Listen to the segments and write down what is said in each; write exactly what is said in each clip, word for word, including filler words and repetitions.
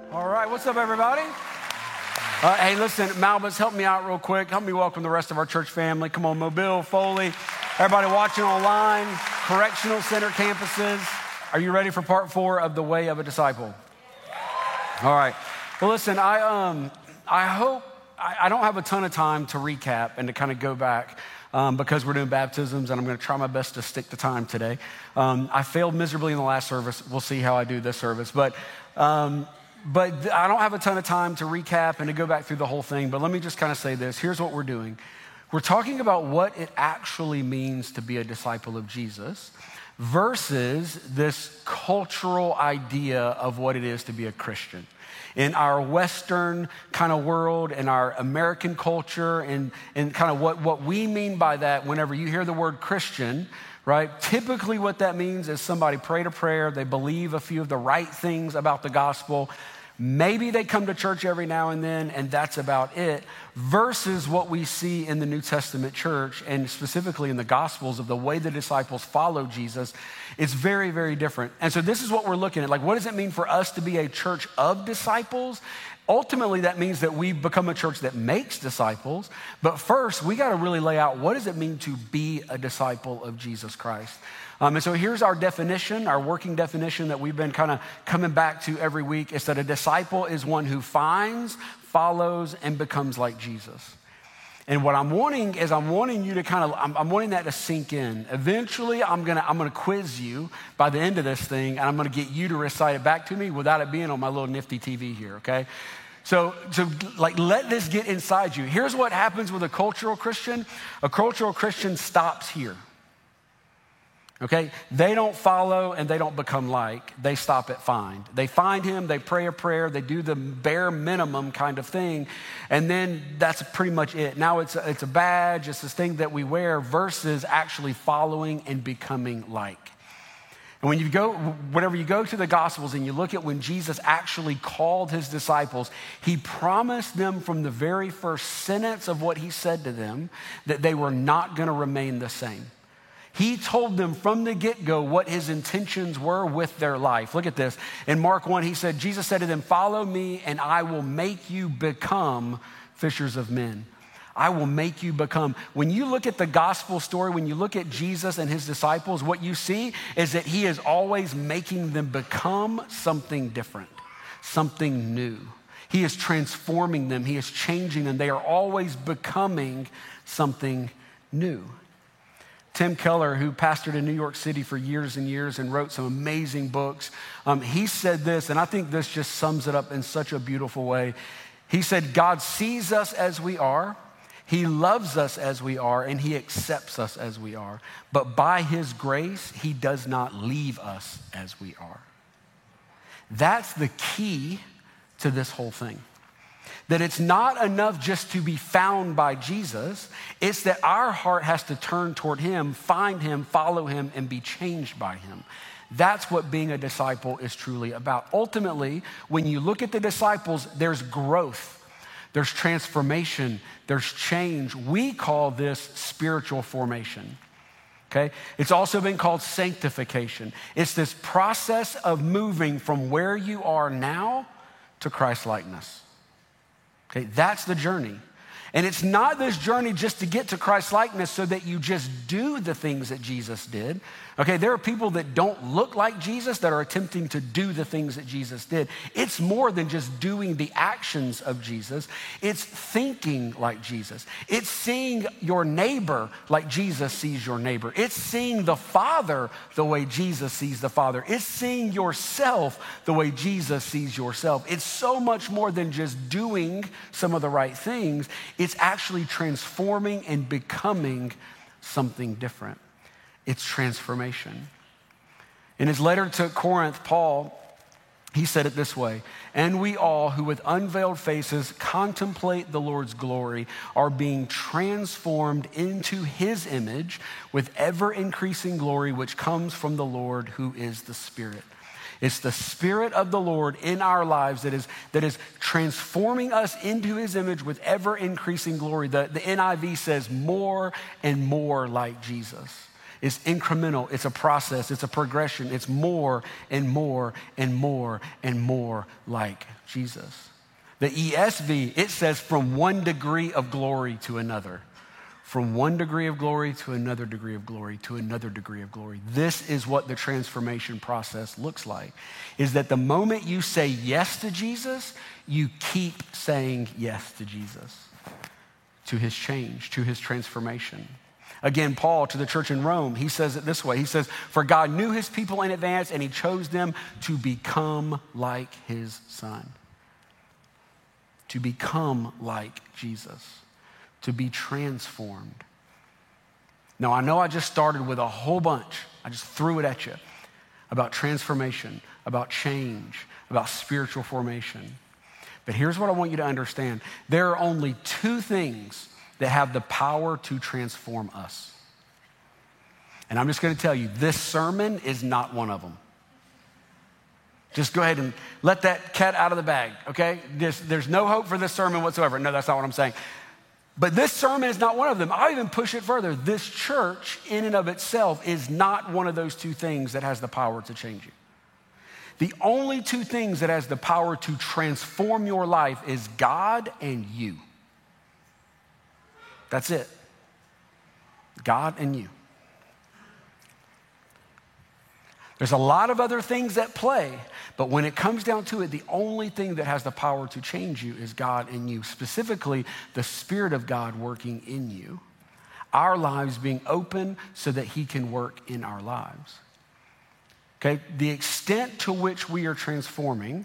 All right, what's up, everybody? Uh, hey, listen, Malbus, help me out real quick. Help me welcome the rest of our church family. Come on, Mobile, Foley, everybody watching online, correctional center campuses. Are you ready for part four of The Way of a Disciple? All right. Well, listen, I um, I hope, I, I don't have a ton of time to recap and to kind of go back um, because we're doing baptisms, and I'm going to try my best to stick to time today. Um, I failed miserably in the last service. We'll see how I do this service. But um, But I don't have a ton of time to recap and to go back through the whole thing, but let me just kind of say this. Here's what we're doing. We're talking about what it actually means to be a disciple of Jesus versus this cultural idea of what it is to be a Christian. In our Western kind of world, in our American culture, and, and kind of what, what we mean by that whenever you hear the word Christian, right? Typically what that means is somebody prayed a prayer, they believe a few of the right things about the gospel. Maybe they come to church every now and then, and that's about it, versus what we see in the New Testament church, and specifically in the Gospels, of the way the disciples follow Jesus. It's very, very different. And so this is what we're looking at. Like, what does it mean for us to be a church of disciples? Ultimately, that means that we become a church that makes disciples. But first, we got to really lay out, what does it mean to be a disciple of Jesus Christ? Um, and so here's our definition, our working definition that we've been kind of coming back to every week. It's that a disciple is one who finds, follows, and becomes like Jesus. And what I'm wanting is I'm wanting you to kind of, I'm, I'm wanting that to sink in. Eventually, I'm gonna, I'm gonna quiz you by the end of this thing, and I'm gonna get you to recite it back to me without it being on my little nifty T V here, okay? So, so like, let this get inside you. Here's what happens with a cultural Christian. A cultural Christian stops here. Okay, they don't follow and they don't become like, they stop at find. They find him, they pray a prayer, they do the bare minimum kind of thing, and then that's pretty much it. Now it's a, it's a badge, it's this thing that we wear versus actually following and becoming like. And when you go, whenever you go to the Gospels and you look at when Jesus actually called his disciples, he promised them from the very first sentence of what he said to them that they were not going to remain the same. He told them from the get-go what his intentions were with their life. Look at this. In Mark one, he said, Jesus said to them, "Follow me and I will make you become fishers of men." I will make you become. When you look at the gospel story, when you look at Jesus and his disciples, what you see is that he is always making them become something different, something new. He is transforming them. He is changing them. They are always becoming something new. Tim Keller, who pastored in New York City for years and years and wrote some amazing books, um, he said this, and I think this just sums it up in such a beautiful way. He said, God sees us as we are, he loves us as we are, and he accepts us as we are. But by his grace, he does not leave us as we are. That's the key to this whole thing. That it's not enough just to be found by Jesus. It's that our heart has to turn toward him, find him, follow him, and be changed by him. That's what being a disciple is truly about. Ultimately, when you look at the disciples, there's growth, there's transformation, there's change. We call this spiritual formation. Okay? It's also been called sanctification. It's this process of moving from where you are now to Christ-likeness. Okay, that's the journey. And it's not this journey just to get to Christ-likeness so that you just do the things that Jesus did. Okay, there are people that don't look like Jesus that are attempting to do the things that Jesus did. It's more than just doing the actions of Jesus. It's thinking like Jesus. It's seeing your neighbor like Jesus sees your neighbor. It's seeing the Father the way Jesus sees the Father. It's seeing yourself the way Jesus sees yourself. It's so much more than just doing some of the right things. It's actually transforming and becoming something different. It's transformation. In his letter to Corinth, Paul, he said it this way, "And we all who with unveiled faces contemplate the Lord's glory are being transformed into his image with ever-increasing glory which comes from the Lord who is the Spirit." It's the Spirit of the Lord in our lives that is, that is transforming us into his image with ever-increasing glory. The, the N I V says more and more like Jesus. It's incremental, it's a process, it's a progression. It's more and more and more and more like Jesus. The E S V, it says from one degree of glory to another. From one degree of glory to another degree of glory to another degree of glory. This is what the transformation process looks like, is that the moment you say yes to Jesus, you keep saying yes to Jesus, to his change, to his transformation. Again, Paul to the church in Rome, he says it this way. He says, for God knew his people in advance and he chose them to become like his son. To become like Jesus. To be transformed. Now, I know I just started with a whole bunch. I just threw it at you about transformation, about change, about spiritual formation. But here's what I want you to understand. There are only two things that have the power to transform us. And I'm just going to tell you, this sermon is not one of them. Just go ahead and let that cat out of the bag, okay? There's, there's no hope for this sermon whatsoever. No, that's not what I'm saying. But this sermon is not one of them. I'll even push it further. This church in and of itself is not one of those two things that has the power to change you. The only two things that has the power to transform your life is God and you. That's it. God and you. There's a lot of other things at play, but when it comes down to it, the only thing that has the power to change you is God and you, specifically the Spirit of God working in you, our lives being open so that he can work in our lives. Okay, the extent to which we are transforming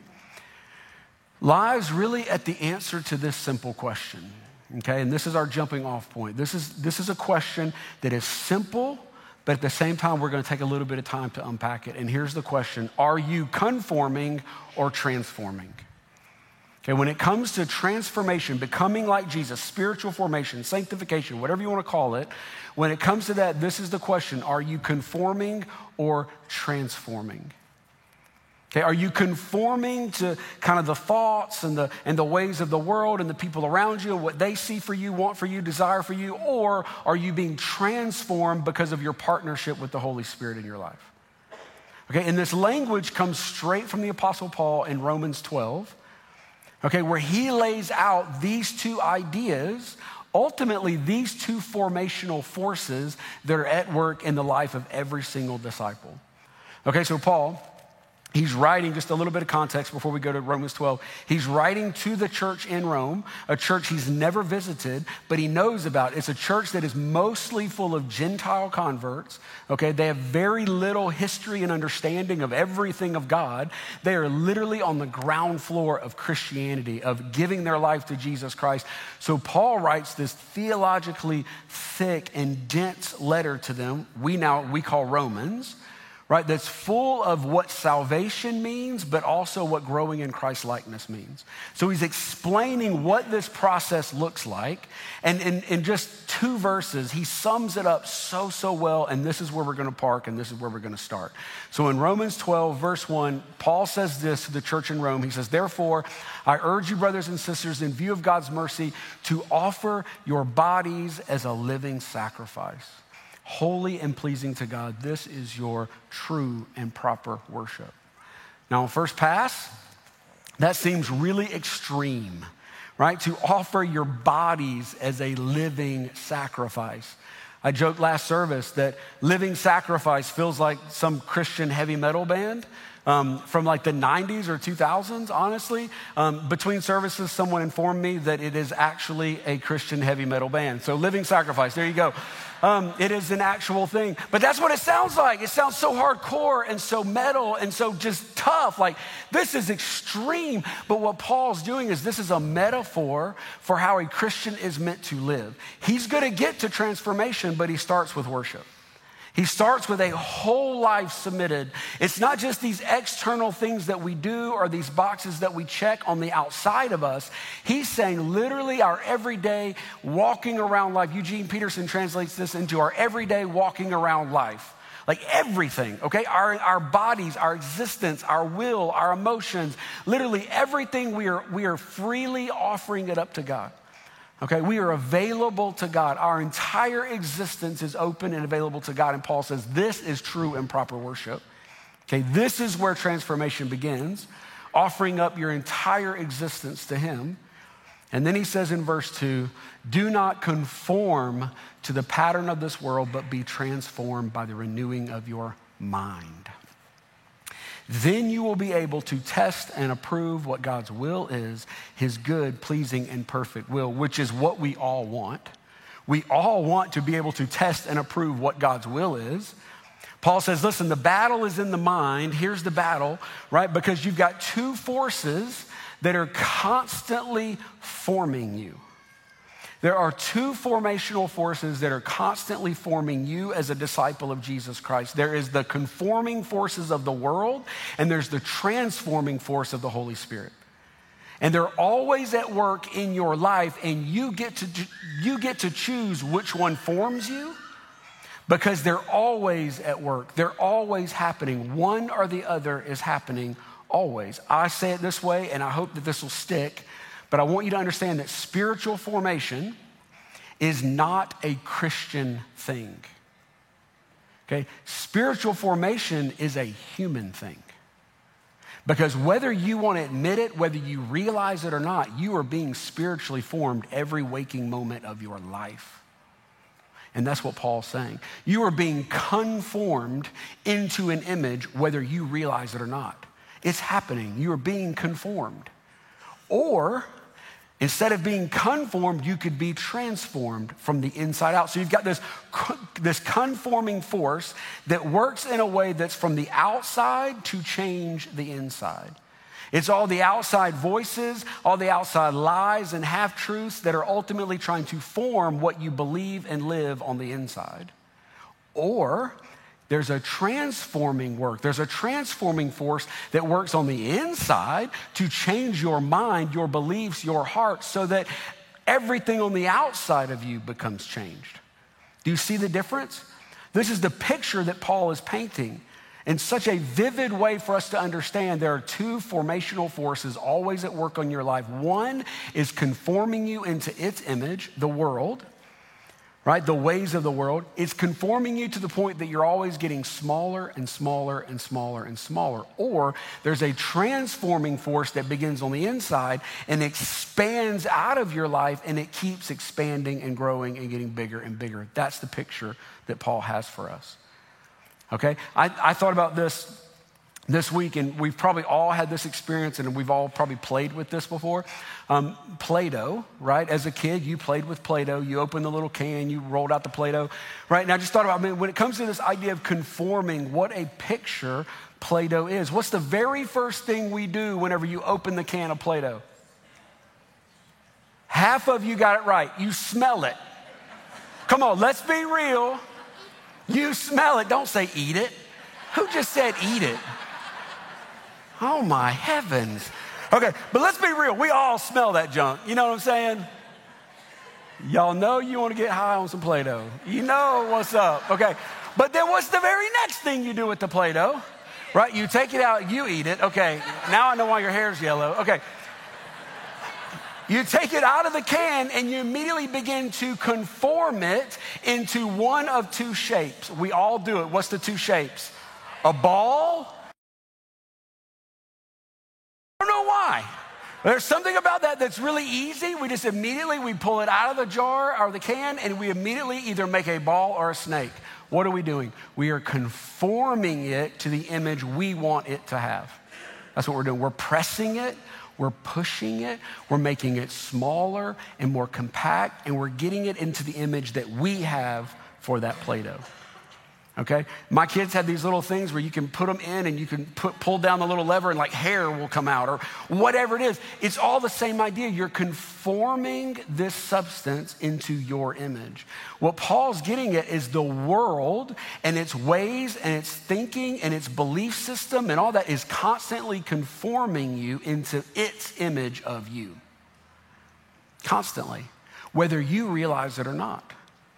lies really at the answer to this simple question. Okay, and this is our jumping off point. This is, this is a question that is simple, but at the same time, we're going to take a little bit of time to unpack it. And here's the question. Are you conforming or transforming? Okay, when it comes to transformation, becoming like Jesus, spiritual formation, sanctification, whatever you want to call it, when it comes to that, this is the question. Are you conforming or transforming? Okay, are you conforming to kind of the thoughts and the, and the ways of the world and the people around you and what they see for you, want for you, desire for you? Or are you being transformed because of your partnership with the Holy Spirit in your life? Okay, and this language comes straight from the Apostle Paul in Romans twelve, okay, where he lays out these two ideas, ultimately these two formational forces that are at work in the life of every single disciple. Okay, so Paul, he's writing, just a little bit of context before we go to Romans twelve. He's writing to the church in Rome, a church he's never visited, but he knows about. It's a church that is mostly full of Gentile converts, okay? They have very little history and understanding of everything of God. They are literally on the ground floor of Christianity, of giving their life to Jesus Christ. So Paul writes this theologically thick and dense letter to them, we now, we call Romans, right, that's full of what salvation means, but also what growing in Christ likeness means. So he's explaining what this process looks like. And in, in just two verses, he sums it up so, so well. And this is where we're going to park, and this is where we're going to start. So in Romans twelve, verse one, Paul says this to the church in Rome. He says, therefore, I urge you, brothers and sisters, in view of God's mercy, to offer your bodies as a living sacrifice, holy and pleasing to God. This is your true and proper worship. Now, on first pass, that seems really extreme, right? To offer your bodies as a living sacrifice. I joked last service that living sacrifice feels like some Christian heavy metal band um, from like the nineties or two thousands, honestly. Um, between services, someone informed me that it is actually a Christian heavy metal band. So living sacrifice, there you go. Um, it is an actual thing. But that's what it sounds like. It sounds so hardcore and so metal and so just tough. Like, this is extreme. But what Paul's doing is this is a metaphor for how a Christian is meant to live. He's going to get to transformation, but he starts with worship. He starts with a whole life submitted. It's not just these external things that we do or these boxes that we check on the outside of us. He's saying literally our everyday walking around life. Eugene Peterson translates this into our everyday walking around life. Like everything, okay? Our, our bodies, our existence, our will, our emotions, literally everything we are, we are freely offering it up to God. Okay, we are available to God. Our entire existence is open and available to God. And Paul says this is true and proper worship. Okay, this is where transformation begins, offering up your entire existence to him. And then he says in verse two, do not conform to the pattern of this world, but be transformed by the renewing of your mind. Then you will be able to test and approve what God's will is, his good, pleasing, and perfect will, which is what we all want. We all want to be able to test and approve what God's will is. Paul says, listen, the battle is in the mind. Here's the battle, right? Because you've got two forces that are constantly forming you. There are two formational forces that are constantly forming you as a disciple of Jesus Christ. There is the conforming forces of the world, and there's the transforming force of the Holy Spirit. And they're always at work in your life, and you get to, you get to choose which one forms you, because they're always at work. They're always happening. One or the other is happening always. I say it this way, and I hope that this will stick. But I want you to understand that spiritual formation is not a Christian thing. Okay? Spiritual formation is a human thing. Because whether you want to admit it, whether you realize it or not, you are being spiritually formed every waking moment of your life. And that's what Paul's saying. You are being conformed into an image, whether you realize it or not. It's happening. You are being conformed. Or instead of being conformed, you could be transformed from the inside out. So you've got this, this conforming force that works in a way that's from the outside to change the inside. It's all the outside voices, all the outside lies and half-truths that are ultimately trying to form what you believe and live on the inside. Or there's a transforming work. There's a transforming force that works on the inside to change your mind, your beliefs, your heart, so that everything on the outside of you becomes changed. Do you see the difference? This is the picture that Paul is painting in such a vivid way for us to understand. There are two formational forces always at work on your life. One is conforming you into its image, the world, right? The ways of the world. It's conforming you to the point that you're always getting smaller and smaller and smaller and smaller. Or there's a transforming force that begins on the inside and expands out of your life, and it keeps expanding and growing and getting bigger and bigger. That's the picture that Paul has for us. Okay? I, I thought about this this week, and we've probably all had this experience, and we've all probably played with this before. Um, Play-Doh, right? As a kid, you played with Play-Doh. You opened the little can, you rolled out the Play-Doh, right? And I just thought about, I mean, when it comes to this idea of conforming, what a picture Play-Doh is. What's the very first thing we do whenever you open the can of Play-Doh? Half of you got it right. You smell it. Come on, let's be real. You smell it. Don't say eat it. Who just said eat it? Oh my heavens. Okay, but let's be real. We all smell that junk. You know what I'm saying? Y'all know you want to get high on some Play-Doh. You know what's up. Okay, but then what's the very next thing you do with the Play-Doh? Right? You take it out, you eat it. Okay, now I know why your hair's yellow. Okay. You take it out of the can and you immediately begin to conform it into one of two shapes. We all do it. What's the two shapes? A ball. I don't know why. There's something about that that's really easy. We just immediately, we pull it out of the jar or the can, and we immediately either make a ball or a snake. What are we doing? We are conforming it to the image we want it to have. That's what we're doing. We're pressing it. We're pushing it. We're making it smaller and more compact, and we're getting it into the image that we have for that Play-Doh. Okay? My kids have these little things where you can put them in and you can put, pull down the little lever and like hair will come out or whatever it is. It's all the same idea. You're conforming this substance into your image. What Paul's getting at is the world and its ways and its thinking and its belief system and all that is constantly conforming you into its image of you. Constantly. Whether you realize it or not.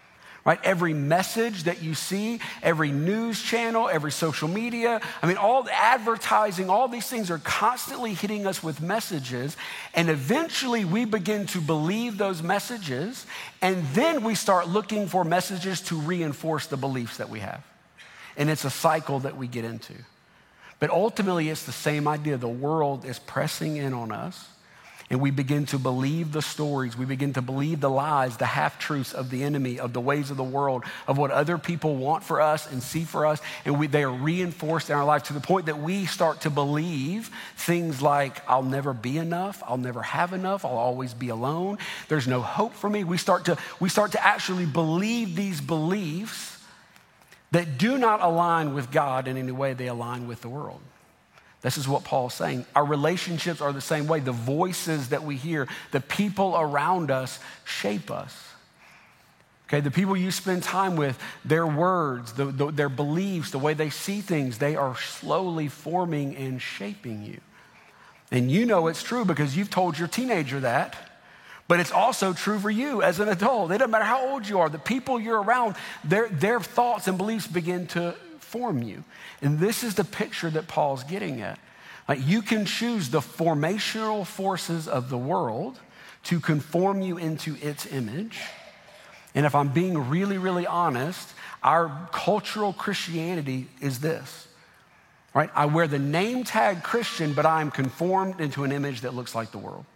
right? Every message that you see, every news channel, every social media, I mean, all the advertising, all these things are constantly hitting us with messages. And eventually we begin to believe those messages. And then we start looking for messages to reinforce the beliefs that we have. And it's a cycle that we get into. But ultimately, it's the same idea. The world is pressing in on us. And we begin to believe the stories. We begin to believe the lies, the half-truths of the enemy, of the ways of the world, of what other people want for us and see for us. And we, they are reinforced in our life to the point that we start to believe things like, I'll never be enough. I'll never have enough. I'll always be alone. There's no hope for me. We start to, we start to actually believe these beliefs that do not align with God in any way. They align with the world. This is what Paul's saying. Our relationships are the same way. The voices that we hear, the people around us shape us. Okay, the people you spend time with, their words, the, the, their beliefs, the way they see things, they are slowly forming and shaping you. And you know it's true because you've told your teenager that, but it's also true for you as an adult. It doesn't matter how old you are. The people you're around, their, their thoughts and beliefs begin to form you. And this is the picture that Paul's getting at. Like, you can choose the formational forces of the world to conform you into its image. And if I'm being really, really honest, our cultural Christianity is this, right? I wear the name tag Christian, but I am conformed into an image that looks like the world.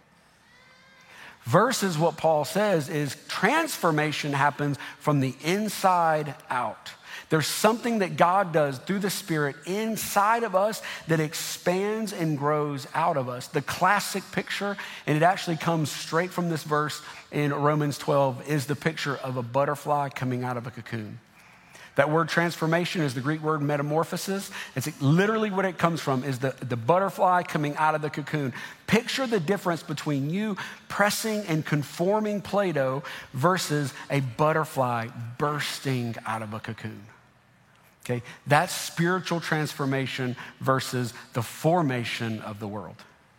Versus what Paul says is transformation happens from the inside out. There's something that God does through the Spirit inside of us that expands and grows out of us. The classic picture, and it actually comes straight from this verse in Romans twelve, is the picture of a butterfly coming out of a cocoon. That word transformation is the Greek word metamorphosis. It's literally what it comes from, is the, the butterfly coming out of the cocoon. Picture the difference between you pressing and conforming Play-Doh versus a butterfly bursting out of a cocoon. Okay, that's spiritual transformation versus the formation of the world.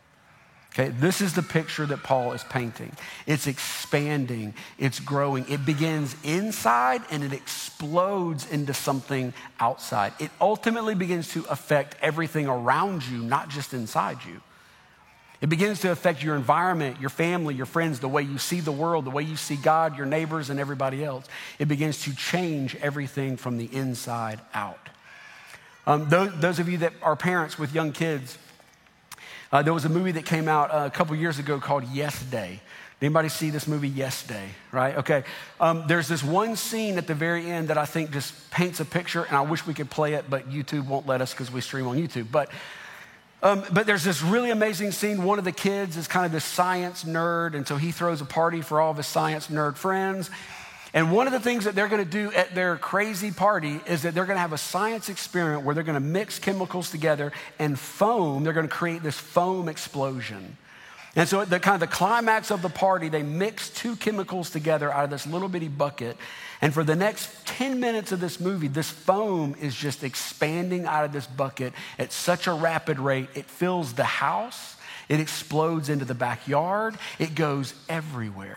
Okay, this is the picture that Paul is painting. It's expanding, it's growing. It begins inside and it explodes into something outside. It ultimately begins to affect everything around you, not just inside you. It begins to affect your environment, your family, your friends, the way you see the world, the way you see God, your neighbors, and everybody else. It begins to change everything from the inside out. Um, those, those of you that are parents with young kids, uh, there was a movie that came out uh, a couple years ago called Yes Day. Anybody see this movie, Yes Day, right? Okay. Um, there's this one scene at the very end that I think just paints a picture, and I wish we could play it, but YouTube won't let us because we stream on YouTube. But Um, but there's this really amazing scene. One of the kids is kind of this science nerd, and so he throws a party for all of his science nerd friends. And one of the things that they're going to do at their crazy party is that they're going to have a science experiment where they're going to mix chemicals together and foam. They're going to create this foam explosion. And so at the kind of the climax of the party, they mix two chemicals together out of this little bitty bucket. And for the next ten minutes of this movie, this foam is just expanding out of this bucket at such a rapid rate. It fills the house. It explodes into the backyard. It goes everywhere.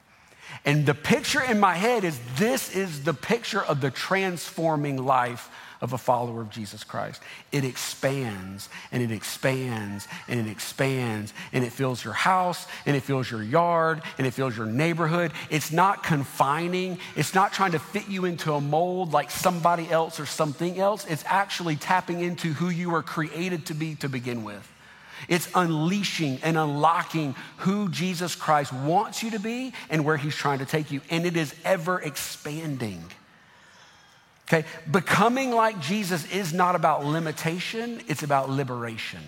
And the picture in my head is this is the picture of the transforming life of a follower of Jesus Christ. It expands and it expands and it expands and it fills your house and it fills your yard and it fills your neighborhood. It's not confining. It's not trying to fit you into a mold like somebody else or something else. It's actually tapping into who you were created to be to begin with. It's unleashing and unlocking who Jesus Christ wants you to be and where he's trying to take you. And it is ever expanding. Okay, becoming like Jesus is not about limitation, it's about liberation.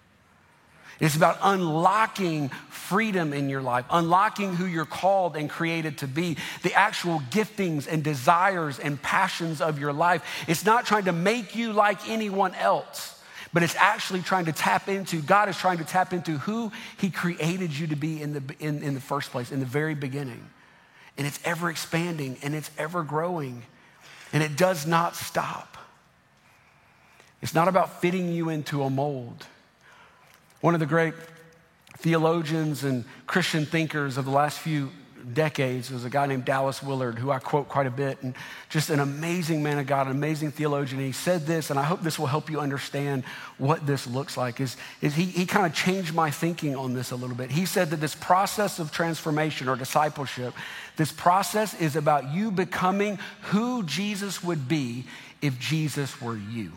It's about unlocking freedom in your life, unlocking who you're called and created to be, the actual giftings and desires and passions of your life. It's not trying to make you like anyone else, but it's actually trying to tap into, God is trying to tap into who he created you to be in the, in, in the first place, in the very beginning. And it's ever expanding and it's ever growing. And it does not stop. It's not about fitting you into a mold. One of the great theologians and Christian thinkers of the last few decades was a guy named Dallas Willard, who I quote quite a bit, and just an amazing man of God, an amazing theologian. And he said this, and I hope this will help you understand what this looks like, is, is he, he kind of changed my thinking on this a little bit. He said that this process of transformation or discipleship, this process is about you becoming who Jesus would be if Jesus were you.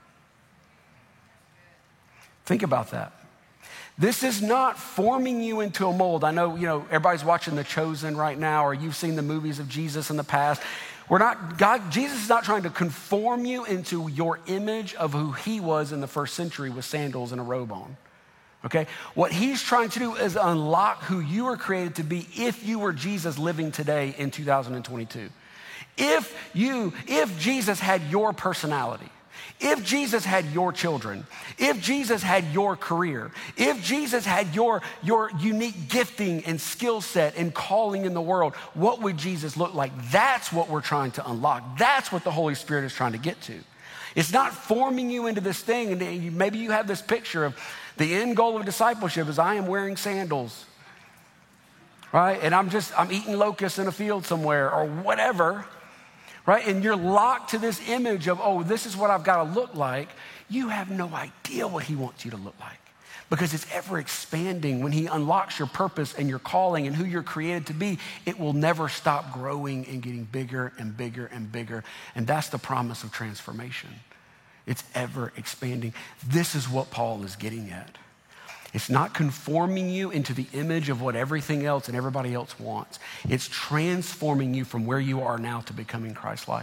Think about that. This is not forming you into a mold. I know, you know, everybody's watching The Chosen right now, or you've seen the movies of Jesus in the past. We're not, God, Jesus is not trying to conform you into your image of who he was in the first century with sandals and a robe on, okay? What he's trying to do is unlock who you were created to be if you were Jesus living today in two thousand twenty-two. If you, if Jesus had your personality, if Jesus had your children, if Jesus had your career, if Jesus had your, your unique gifting and skill set and calling in the world, what would Jesus look like? That's what we're trying to unlock. That's what the Holy Spirit is trying to get to. It's not forming you into this thing, and maybe you have this picture of the end goal of discipleship is I am wearing sandals, right? And I'm just, I'm eating locusts in a field somewhere or whatever. Right? And you're locked to this image of, oh, this is what I've got to look like. You have no idea what he wants you to look like because it's ever expanding. When he unlocks your purpose and your calling and who you're created to be, it will never stop growing and getting bigger and bigger and bigger. And that's the promise of transformation. It's ever expanding. This is what Paul is getting at. It's not conforming you into the image of what everything else and everybody else wants. It's transforming you from where you are now to becoming Christ-like.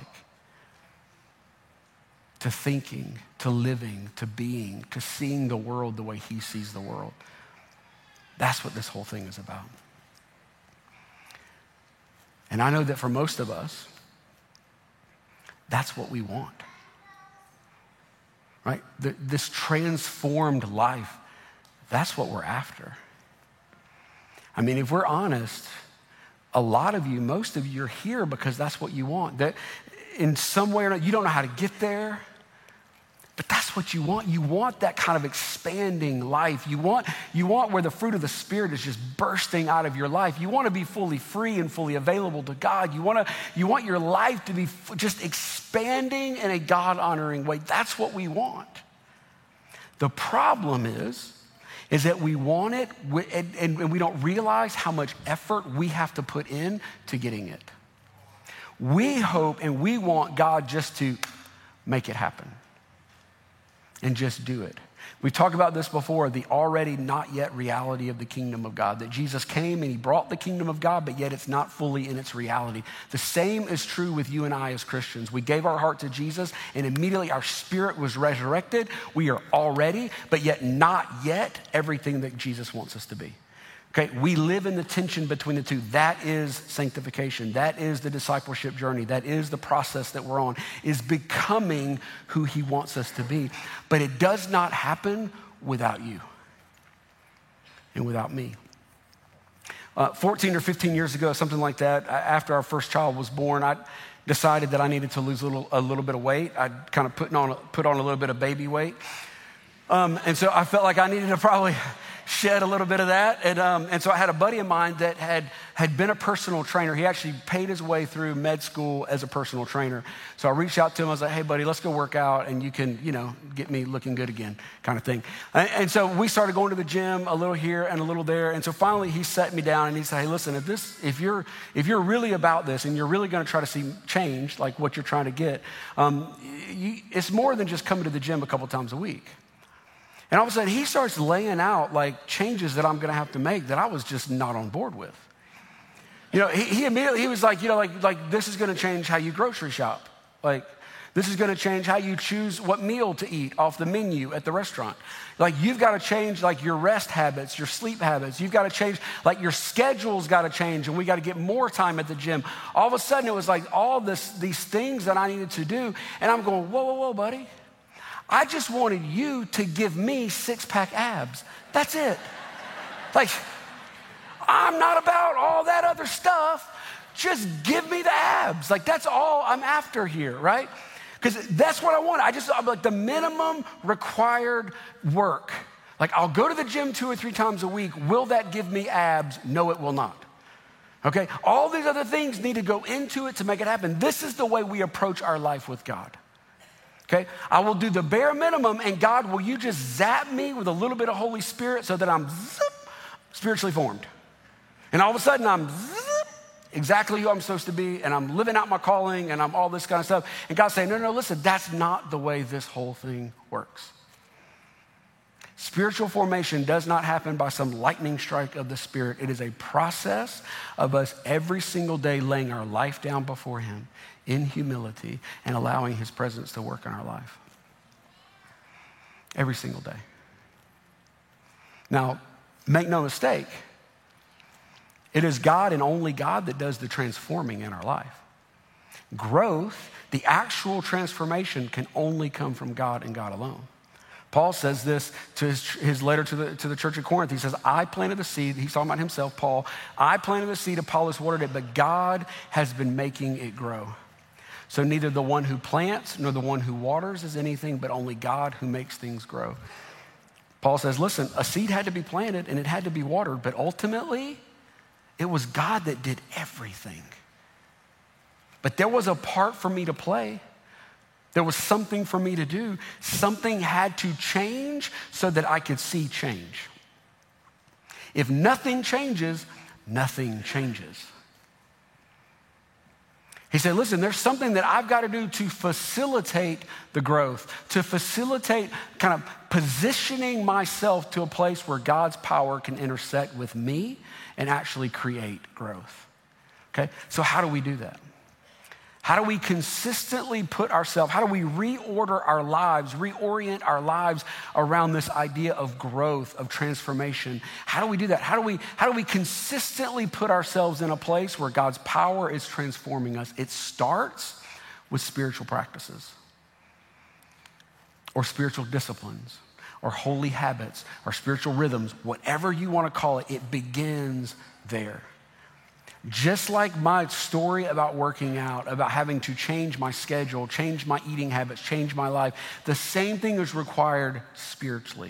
To thinking, to living, to being, to seeing the world the way he sees the world. That's what this whole thing is about. And I know that for most of us, that's what we want. Right? The, this transformed life. That's what we're after. I mean, if we're honest, a lot of you, most of you are here because that's what you want. That in some way or another, you don't know how to get there, but that's what you want. You want that kind of expanding life. You want, you want where the fruit of the Spirit is just bursting out of your life. You want to be fully free and fully available to God. You want to, you want your life to be just expanding in a God-honoring way. That's what we want. The problem is, is that we want it and, and we don't realize how much effort we have to put in to getting it. We hope and we want God just to make it happen and just do it. We've talked about this before, the already not yet reality of the kingdom of God, that Jesus came and he brought the kingdom of God, but yet it's not fully in its reality. The same is true with you and I as Christians. We gave our heart to Jesus and immediately our spirit was resurrected. We are already, but yet not yet, everything that Jesus wants us to be. Okay, we live in the tension between the two. That is sanctification. That is the discipleship journey. That is the process that we're on, is becoming who he wants us to be. But it does not happen without you and without me. Uh, fourteen or fifteen years ago, something like that, after our first child was born, I decided that I needed to lose a little, a little bit of weight. I'd kind of put on, put on a little bit of baby weight. Um, and so I felt like I needed to probably shed a little bit of that. And, um, and so I had a buddy of mine that had, had been a personal trainer. He actually paid his way through med school as a personal trainer. So I reached out to him. I was like, hey, buddy, let's go work out and you can, you know, get me looking good again kind of thing. And, and so we started going to the gym a little here and a little there. And so finally he sat me down and he said, hey, listen, if this, if you're, if you're really about this and you're really going to try to see change, like what you're trying to get, um, you, it's more than just coming to the gym a couple times a week. And all of a sudden, he starts laying out like changes that I'm going to have to make that I was just not on board with. You know, he, he immediately, he was like, you know, like, like this is going to change how you grocery shop. Like, this is going to change how you choose what meal to eat off the menu at the restaurant. Like, you've got to change like your rest habits, your sleep habits. You've got to change, like your schedule's got to change and we got to get more time at the gym. All of a sudden, it was like all this, these things that I needed to do. And I'm going, whoa, whoa, whoa, buddy. I just wanted you to give me six-pack abs. That's it. Like, I'm not about all that other stuff. Just give me the abs. Like, that's all I'm after here, right? Because that's what I want. I just, I'm like the minimum required work. Like, I'll go to the gym two or three times a week. Will that give me abs? No, it will not. Okay? All these other things need to go into it to make it happen. This is the way we approach our life with God. Okay? I will do the bare minimum, and God, will you just zap me with a little bit of Holy Spirit so that I'm zip, spiritually formed? And all of a sudden, I'm zip, exactly who I'm supposed to be, and I'm living out my calling, and I'm all this kind of stuff. And God's saying, no, no, listen, that's not the way this whole thing works. Spiritual formation does not happen by some lightning strike of the Spirit. It is a process of us every single day laying our life down before Him in humility and allowing His presence to work in our life. Every single day. Now, make no mistake, it is God and only God that does the transforming in our life. Growth, the actual transformation, can only come from God and God alone. Paul says this to his, his letter to the, to the church of Corinth. He says, I planted a seed. He's talking about himself, Paul. I planted a seed, Apollos watered it, but God has been making it grow. So neither the one who plants nor the one who waters is anything, but only God who makes things grow. Paul says, listen, a seed had to be planted and it had to be watered, but ultimately it was God that did everything. But there was a part for me to play. There was something for me to do. Something had to change so that I could see change. If nothing changes, nothing changes. He said, listen, there's something that I've got to do to facilitate the growth, to facilitate kind of positioning myself to a place where God's power can intersect with me and actually create growth. Okay, so how do we do that? How do we consistently put ourselves, how do we reorder our lives, reorient our lives around this idea of growth, of transformation? How do we do that? How do we, how do we consistently put ourselves in a place where God's power is transforming us? It starts with spiritual practices or spiritual disciplines or holy habits or spiritual rhythms, whatever you want to call it, it begins there. Just like my story about working out, about having to change my schedule, change my eating habits, change my life, the same thing is required spiritually.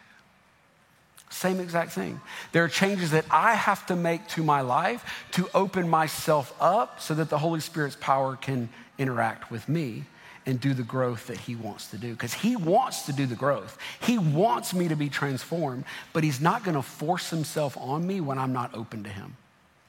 Same exact thing. There are changes that I have to make to my life to open myself up so that the Holy Spirit's power can interact with me and do the growth that He wants to do. Because He wants to do the growth. He wants me to be transformed, but He's not going to force Himself on me when I'm not open to Him.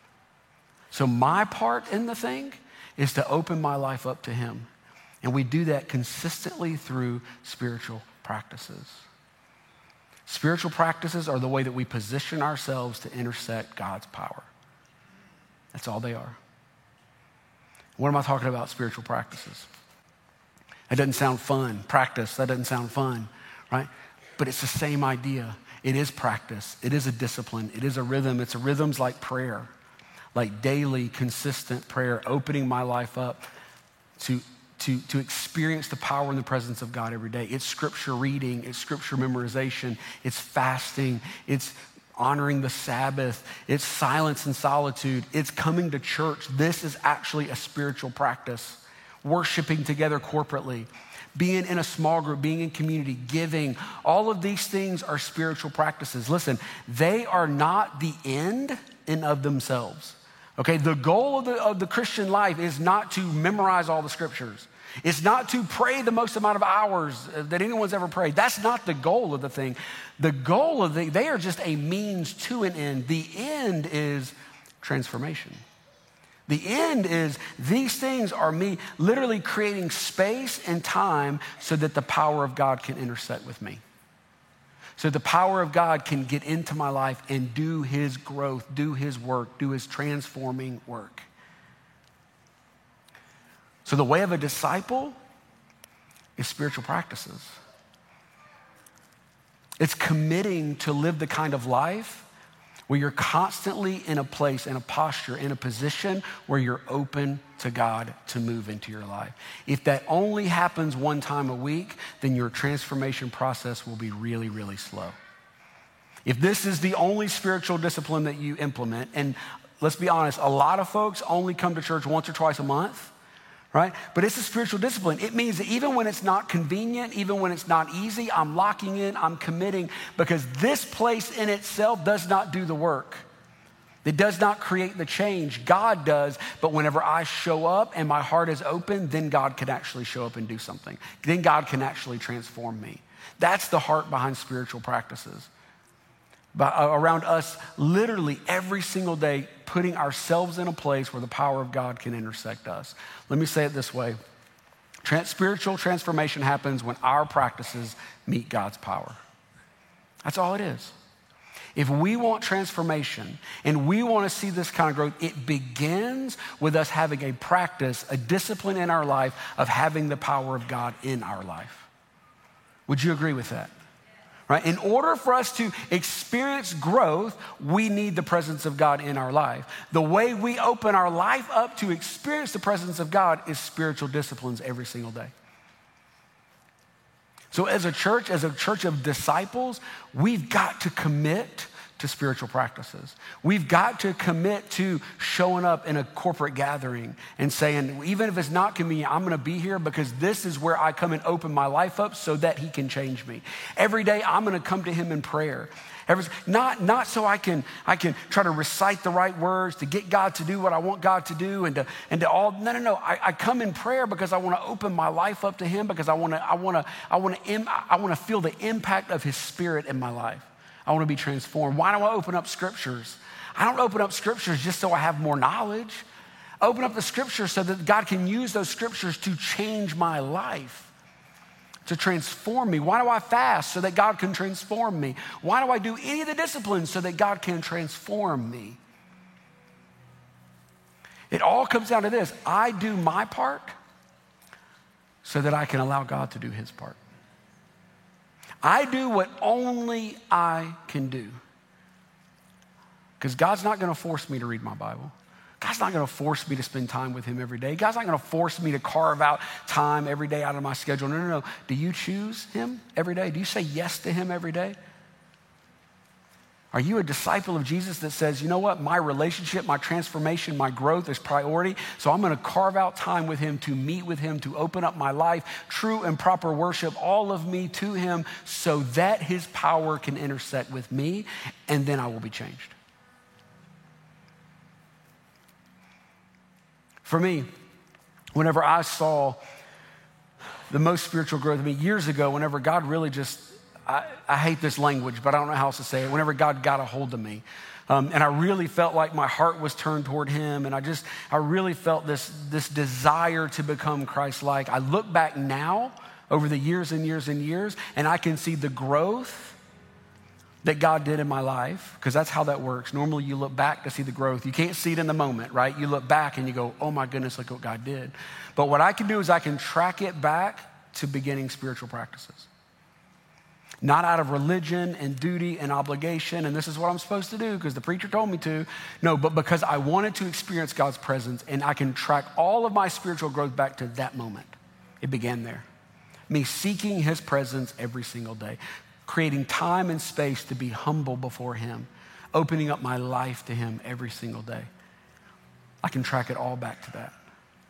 So my part in the thing is to open my life up to Him. And we do that consistently through spiritual practices. Spiritual practices are the way that we position ourselves to intersect God's power. That's all they are. What am I talking about, spiritual practices? That doesn't sound fun. Practice, that doesn't sound fun, right? But it's the same idea. It is practice. It is a discipline. It is a rhythm. It's a rhythms like prayer. Like daily, consistent prayer, opening my life up to, to, to experience the power and the presence of God every day. It's scripture reading, it's scripture memorization, it's fasting, it's honoring the Sabbath, it's silence and solitude, it's coming to church. This is actually a spiritual practice. Worshiping together corporately, being in a small group, being in community, giving, all of these things are spiritual practices. Listen, they are not the end in of themselves. Okay, the goal of the, of the Christian life is not to memorize all the scriptures. It's not to pray the most amount of hours that anyone's ever prayed. That's not the goal of the thing. The goal of the, they are just a means to an end. The end is transformation. The end is these things are me literally creating space and time so that the power of God can intersect with me. So the power of God can get into my life and do His growth, do His work, do His transforming work. So the way of a disciple is spiritual practices. It's committing to live the kind of life where you're constantly in a place, in a posture, in a position where you're open to God to move into your life. If that only happens one time a week, then your transformation process will be really, really slow. If this is the only spiritual discipline that you implement, and let's be honest, a lot of folks only come to church once or twice a month, right? But it's a spiritual discipline. It means that even when it's not convenient, even when it's not easy, I'm locking in, I'm committing, because this place in itself does not do the work. It does not create the change. God does, but whenever I show up and my heart is open, then God can actually show up and do something. Then God can actually transform me. That's the heart behind spiritual practices. But around us, literally every single day, putting ourselves in a place where the power of God can intersect us. Let me say it this way. Trans- spiritual transformation happens when our practices meet God's power. That's all it is. If we want transformation and we want to see this kind of growth, it begins with us having a practice, a discipline in our life of having the power of God in our life. Would you agree with that? Right? In order for us to experience growth, we need the presence of God in our life. The way we open our life up to experience the presence of God is spiritual disciplines every single day. So as a church, as a church of disciples, we've got to commit to spiritual practices. We've got to commit to showing up in a corporate gathering and saying, even if it's not convenient, I'm gonna be here because this is where I come and open my life up so that he can change me. Every day, I'm gonna come to him in prayer. Every, not, not so I can, I can try to recite the right words to get God to do what I want God to do and to, and to all, no, no, no. I, I come in prayer because I want to open my life up to him because I want to, I want to, I want to, I want to feel the impact of his spirit in my life. I want to be transformed. Why do I open up scriptures? I don't open up scriptures just so I have more knowledge. I open up the scriptures so that God can use those scriptures to change my life, to transform me. Why do I fast? So that God can transform me. Why do I do any of the disciplines? So that God can transform me. It all comes down to this. I do my part so that I can allow God to do his part. I do what only I can do. Because God's not going to force me to read my Bible. God's not going to force me to spend time with him every day. God's not going to force me to carve out time every day out of my schedule. No, no, no. Do you choose him every day? Do you say yes to him every day? Are you a disciple of Jesus that says, you know what, my relationship, my transformation, my growth is priority, so I'm going to carve out time with him to meet with him, to open up my life, true and proper worship, all of me to him so that his power can intersect with me, and then I will be changed. For me, whenever I saw the most spiritual growth, I mean, years ago, whenever God really just, I, I hate this language, but I don't know how else to say it, whenever God got a hold of me, um, and I really felt like my heart was turned toward him, and I just, I really felt this, this desire to become Christ-like. I look back now over the years and years and years, and I can see the growth that God did in my life, because that's how that works. Normally you look back to see the growth. You can't see it in the moment, right? You look back and you go, oh my goodness, look what God did. But what I can do is I can track it back to beginning spiritual practices. Not out of religion and duty and obligation, and this is what I'm supposed to do because the preacher told me to. No, but because I wanted to experience God's presence, and I can track all of my spiritual growth back to that moment. It began there. Me seeking his presence every single day, creating time and space to be humble before him, opening up my life to him every single day. I can track it all back to that.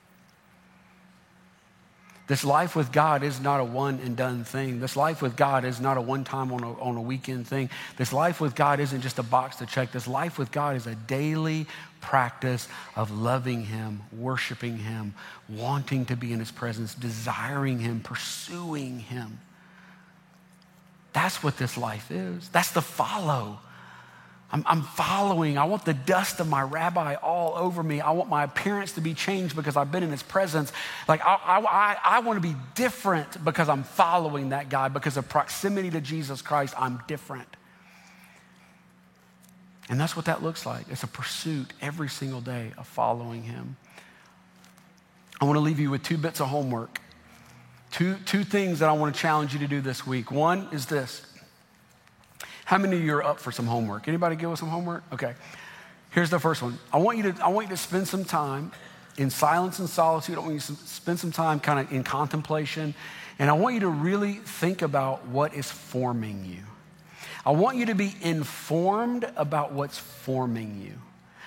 This life with God is not a one and done thing. This life with God is not a one time on a, on a weekend thing. This life with God isn't just a box to check. This life with God is a daily practice of loving him, worshiping him, wanting to be in his presence, desiring him, pursuing him. That's what this life is. That's the follow. I'm, I'm following. I want the dust of my rabbi all over me. I want my appearance to be changed because I've been in his presence. Like I, I, I want to be different because I'm following that guy. Because of proximity to Jesus Christ, I'm different. And that's what that looks like. It's a pursuit every single day of following him. I want to leave you with two bits of homework. Two, two things that I want to challenge you to do this week. One is this. How many of you are up for some homework? Anybody give us some homework? Okay. Here's the first one. I want you to, I want you to spend some time in silence and solitude. I want you to spend some time kind of in contemplation. And I want you to really think about what is forming you. I want you to be informed about what's forming you.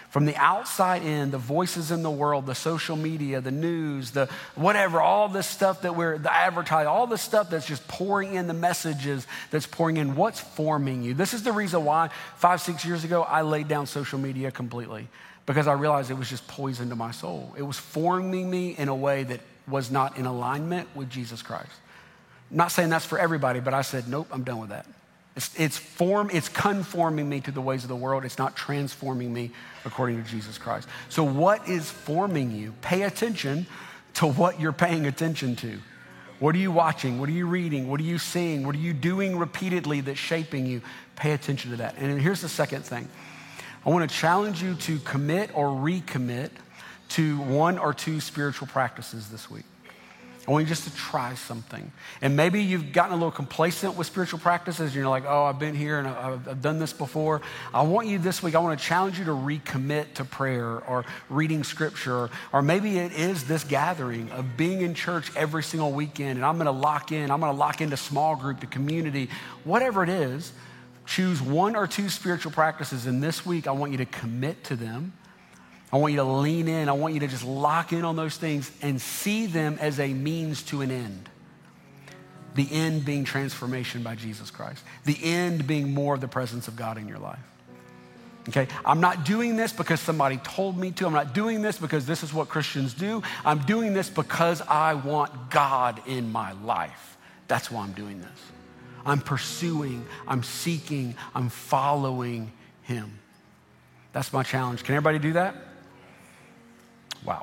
From the outside in, the voices in the world, the social media, the news, the whatever, all this stuff that we're, the advertising, all this stuff that's just pouring in, the messages that's pouring in, what's forming you? This is the reason why five, six years ago, I laid down social media completely, because I realized it was just poison to my soul. It was forming me in a way that was not in alignment with Jesus Christ. I'm not saying that's for everybody, but I said, nope, I'm done with that. It's, it's form, it's conforming me to the ways of the world. It's not transforming me according to Jesus Christ. So what is forming you? Pay attention to what you're paying attention to. What are you watching? What are you reading? What are you seeing? What are you doing repeatedly that's shaping you? Pay attention to that. And then here's the second thing. I want to challenge you to commit or recommit to one or two spiritual practices this week. I want you just to try something. And maybe you've gotten a little complacent with spiritual practices and you're like, oh, I've been here and I've, I've done this before. I want you this week, I want to challenge you to recommit to prayer or reading scripture. Or, or maybe it is this gathering of being in church every single weekend and I'm going to lock in. I'm going to lock into small group, to community, whatever it is. Choose one or two spiritual practices. And this week, I want you to commit to them. I want you to lean in. I want you to just lock in on those things and see them as a means to an end. The end being transformation by Jesus Christ. The end being more of the presence of God in your life. Okay? I'm not doing this because somebody told me to. I'm not doing this because this is what Christians do. I'm doing this because I want God in my life. That's why I'm doing this. I'm pursuing, I'm seeking, I'm following him. That's my challenge. Can everybody do that? Wow.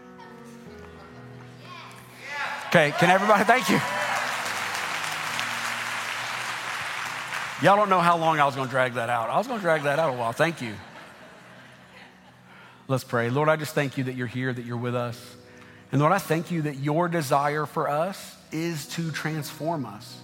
Okay, can everybody, thank you. Y'all don't know how long I was going to drag that out. I was going to drag that out a while. Thank you. Let's pray. Lord, I just thank you that you're here, that you're with us. And Lord, I thank you that your desire for us is to transform us.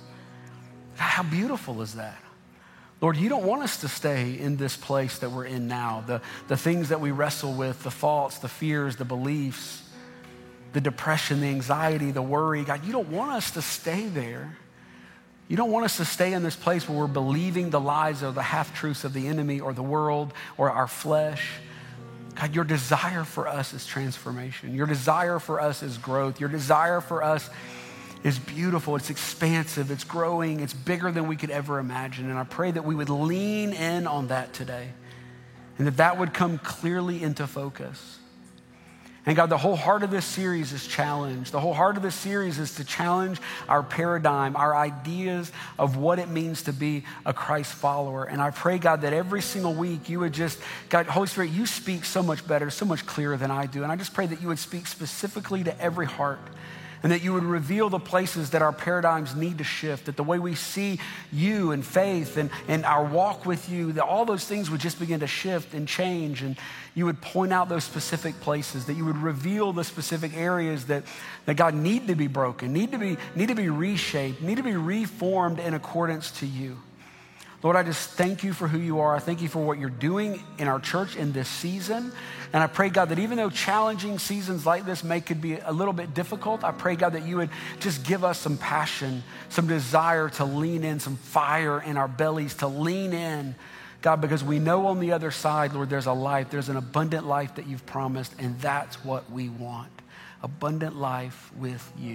How beautiful is that? Lord, you don't want us to stay in this place that we're in now. The, the things that we wrestle with, the thoughts, the fears, the beliefs, the depression, the anxiety, the worry. God, you don't want us to stay there. You don't want us to stay in this place where we're believing the lies or the half-truths of the enemy or the world or our flesh. God, your desire for us is transformation. Your desire for us is growth. Your desire for us is beautiful, it's expansive, it's growing, it's bigger than we could ever imagine. And I pray that we would lean in on that today and that that would come clearly into focus. And God, the whole heart of this series is challenge. The whole heart of this series is to challenge our paradigm, our ideas of what it means to be a Christ follower. And I pray, God, that every single week you would just, God, Holy Spirit, you speak so much better, so much clearer than I do. And I just pray that you would speak specifically to every heart. And that you would reveal the places that our paradigms need to shift, that the way we see you and faith and, and our walk with you, that all those things would just begin to shift and change. And you would point out those specific places, that you would reveal the specific areas that, that God need to be broken, need to be, need to be reshaped, need to be reformed in accordance to you. Lord, I just thank you for who you are. I thank you for what you're doing in our church in this season. And I pray, God, that even though challenging seasons like this may could be a little bit difficult, I pray, God, that you would just give us some passion, some desire to lean in, some fire in our bellies to lean in, God, because we know on the other side, Lord, there's a life, there's an abundant life that you've promised, and that's what we want, abundant life with you.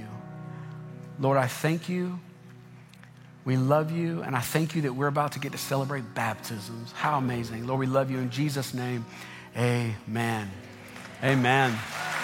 Lord, I thank you. We love you, and I thank you that we're about to get to celebrate baptisms. How amazing. Lord, we love you in Jesus' name. Amen. Amen.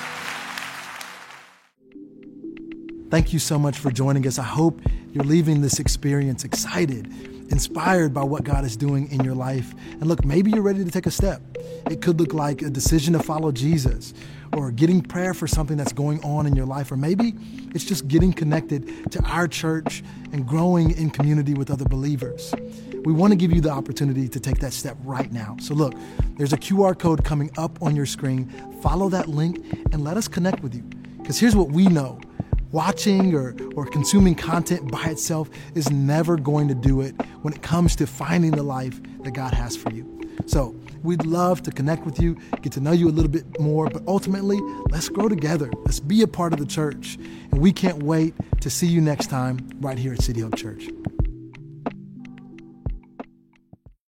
Thank you so much for joining us. I hope you're leaving this experience excited, inspired by what God is doing in your life. And look, maybe you're ready to take a step. It could look like a decision to follow Jesus, or getting prayer for something that's going on in your life, or maybe it's just getting connected to our church and growing in community with other believers. We want to give you the opportunity to take that step right now. So look, there's a Q R code coming up on your screen. Follow that link and let us connect with you. Because here's what we know. Watching or, or consuming content by itself is never going to do it when it comes to finding the life that God has for you. So we'd love to connect with you, get to know you a little bit more, but ultimately, let's grow together. Let's be a part of the church. And we can't wait to see you next time right here at City Hope Church.